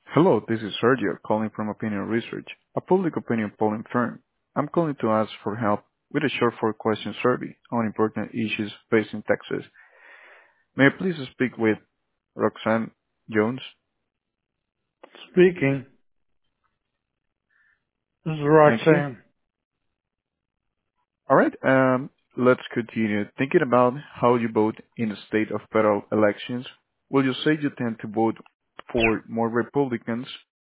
Hello, this is Sergio calling from Opinion Research, a public opinion polling firm. I'm calling to ask for help with a short four-question survey on important issues facing Texas. May I please speak with Roxanne Jones? Speaking. This is Thank you. Roxanne. All right, let's continue. Thinking about how you vote in the state of federal elections, will you say you tend to vote for more Republicans